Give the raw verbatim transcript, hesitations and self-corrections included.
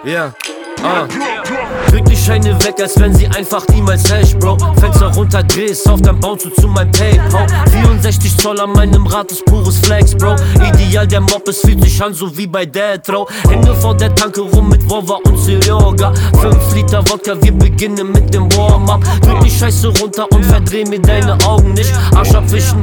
Yeah, ah. Drück die Scheine weg, als wenn sie einfach niemals hält, Bro. Fenster runter, drehst auf, dann bounce du zu meinem PayPal. vierundsechzig Zoll an meinem Rad ist pures Flex, Bro. Ideal, der Mob, es fühlt sich an, so wie bei Detro. Hänge vor der Tanke rum mit Wova und Serioga. fünf Liter Wodka, wir beginnen mit dem Warm-Up. Drück die Scheiße runter und verdreh mir deine Augen nicht. Arsch abwischen